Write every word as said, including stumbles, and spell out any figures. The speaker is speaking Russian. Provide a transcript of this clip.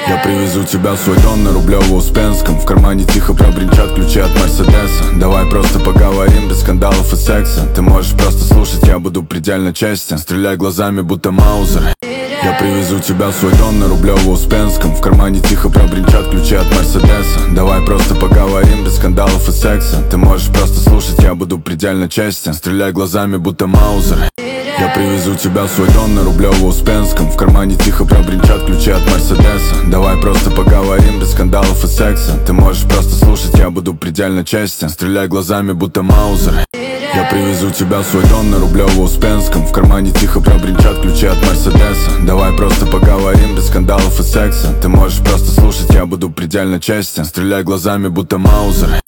Я привезу тебя в свой дом на Рублево-Успенском. В кармане тихо пробринчат ключи от Мерседеса. Давай просто поговорим без скандалов и секса. Ты можешь просто слушать, я буду предельно честен. Стреляй глазами, будто Маузер. Я привезу тебя в свой дом на Рублево-Успенском. В кармане тихо пробринчат ключи от Мерседеса. Давай просто поговорим без скандалов и секса. Ты можешь просто слушать, я буду предельно честен. Стреляй глазами, будто Маузер. Я привезу тебя в свой дом на Рублево-Успенском. В кармане тихо пробринчат ключи от Мерседеса. Давай просто поговорим без скандалов и секса. Ты можешь просто слушать, я буду предельно честен. Стреляй глазами, будто Маузер. Я привезу тебя в свой дом на Рублево-Успенском. В кармане тихо пробринчат ключи от Мерседеса. Давай просто поговорим без скандалов и секса. Ты можешь просто слушать, я буду предельно честен. Стреляй глазами, будто Маузер.